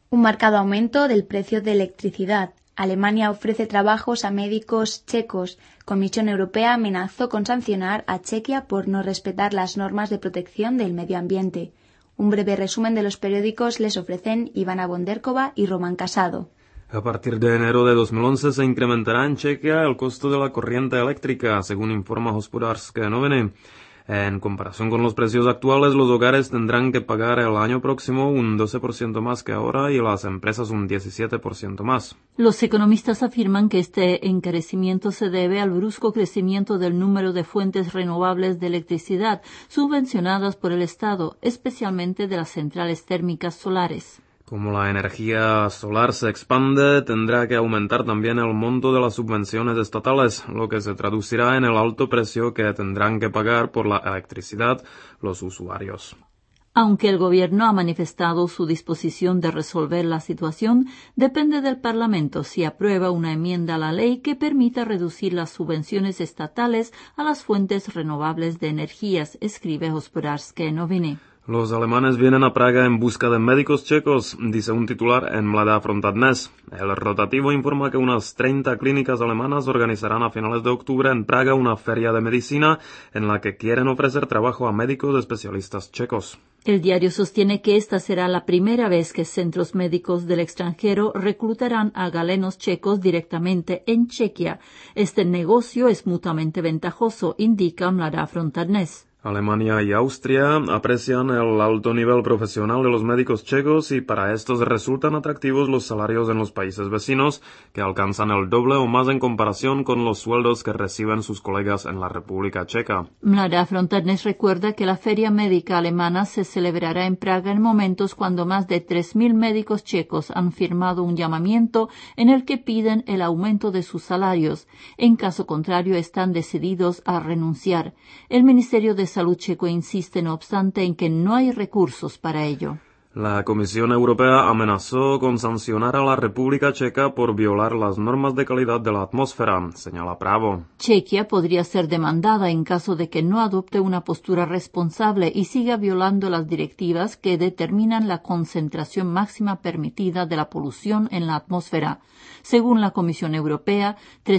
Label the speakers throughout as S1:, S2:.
S1: Un marcado aumento del precio de electricidad. Alemania ofrece trabajos a médicos checos. Comisión Europea amenazó con sancionar a Chequia por no respetar las normas de protección del medio ambiente. Un breve resumen de los periódicos les ofrecen Ivana Bonderkova y Román Casado.
S2: A partir de enero de 2011 se incrementará en Chequia el costo de la corriente eléctrica, según informa Hospodářské noviny. En comparación con los precios actuales, los hogares tendrán que pagar el año próximo un 12% más que ahora y las empresas un 17% más.
S3: Los economistas afirman que este encarecimiento se debe al brusco crecimiento del número de fuentes renovables de electricidad subvencionadas por el Estado, especialmente de las centrales térmicas solares.
S2: Como la energía solar se expande, tendrá que aumentar también el monto de las subvenciones estatales, lo que se traducirá en el alto precio que tendrán que pagar por la electricidad los usuarios.
S3: Aunque el Gobierno ha manifestado su disposición de resolver la situación, depende del Parlamento si aprueba una enmienda a la ley que permita reducir las subvenciones estatales a las fuentes renovables de energías, escribe Hospodářské noviny.
S2: Los alemanes vienen a Praga en busca de médicos checos, dice un titular en Mladá fronta dnes. El rotativo informa que unas 30 clínicas alemanas organizarán a finales de octubre en Praga una feria de medicina en la que quieren ofrecer trabajo a médicos especialistas checos.
S3: El diario sostiene que esta será la primera vez que centros médicos del extranjero reclutarán a galenos checos directamente en Chequia. Este negocio es mutuamente ventajoso, indica Mladá fronta dnes.
S2: Alemania y Austria aprecian el alto nivel profesional de los médicos checos y para estos resultan atractivos los salarios en los países vecinos, que alcanzan el doble o más en comparación con los sueldos que reciben sus colegas en la República Checa.
S3: Mladá fronta dnes recuerda que la Feria Médica Alemana se celebrará en Praga en momentos cuando más de 3.000 médicos checos han firmado un llamamiento en el que piden el aumento de sus salarios. En caso contrario, están decididos a renunciar. El Ministerio de Salud checo insiste, no obstante, en que no hay recursos para ello.
S2: La Comisión Europea amenazó con sancionar a la República Checa por violar las normas de calidad de la atmósfera, señala Právo.
S3: Chequia podría ser demandada en caso de que no adopte una postura responsable y siga violando las directivas que determinan la concentración máxima permitida de la polución en la atmósfera. Según la Comisión Europea,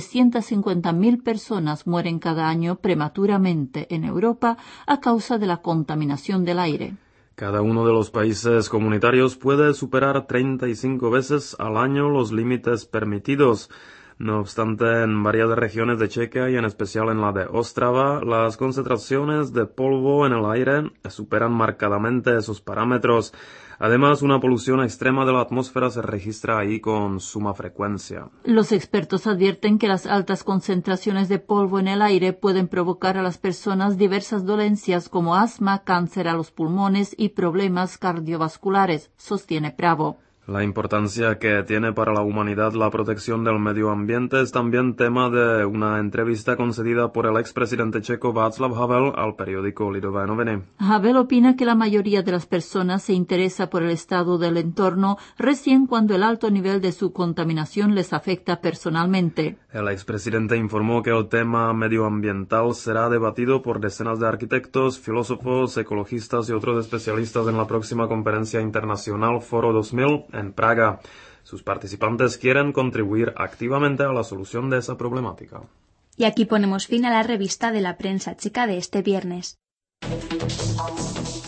S3: 350.000 personas mueren cada año prematuramente en Europa a causa de la contaminación del aire.
S2: Cada uno de los países comunitarios puede superar 35 veces al año los límites permitidos. No obstante, en varias regiones de Chequia y en especial en la de Ostrava, las concentraciones de polvo en el aire superan marcadamente esos parámetros. Además, una polución extrema de la atmósfera se registra ahí con suma frecuencia.
S3: Los expertos advierten que las altas concentraciones de polvo en el aire pueden provocar a las personas diversas dolencias como asma, cáncer a los pulmones y problemas cardiovasculares, sostiene Právo.
S2: La importancia que tiene para la humanidad la protección del medio ambiente es también tema de una entrevista concedida por el expresidente checo Václav Havel al periódico Lidové noviny.
S3: Havel opina que la mayoría de las personas se interesa por el estado del entorno recién cuando el alto nivel de su contaminación les afecta personalmente.
S2: El expresidente informó que el tema medioambiental será debatido por decenas de arquitectos, filósofos, ecologistas y otros especialistas en la próxima conferencia internacional Foro 2000 en Praga. Sus participantes quieren contribuir activamente a la solución de esa problemática.
S1: Y aquí ponemos fin a la revista de la prensa checa de este viernes.